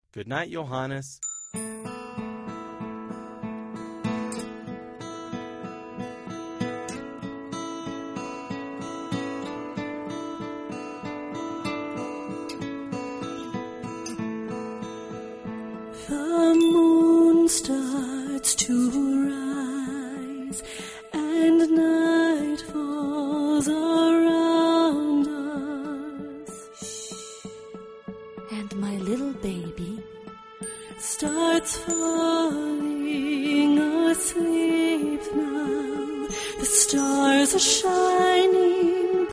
Good night, Johannes. The moon starts to rise, and night falls around us. And my little baby starts falling asleep now. The stars are shining